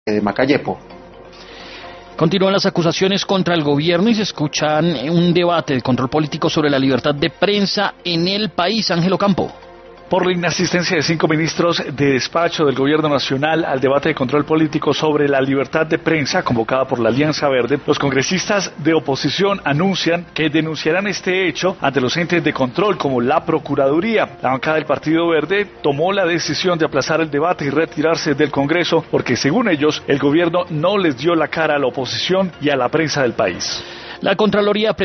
de Macayepo. Continúan las acusaciones contra el gobierno y se escuchan un debate de control político sobre la libertad de prensa en el país. Ángel Ocampo. Por la inasistencia de 5 ministros de despacho del Gobierno Nacional al debate de control político sobre la libertad de prensa convocada por la Alianza Verde, los congresistas de oposición anuncian que denunciarán este hecho ante los entes de control como la Procuraduría. La bancada del Partido Verde tomó la decisión de aplazar el debate y retirarse del Congreso porque, según ellos, el gobierno no les dio la cara a la oposición y a la prensa del país. La Contraloría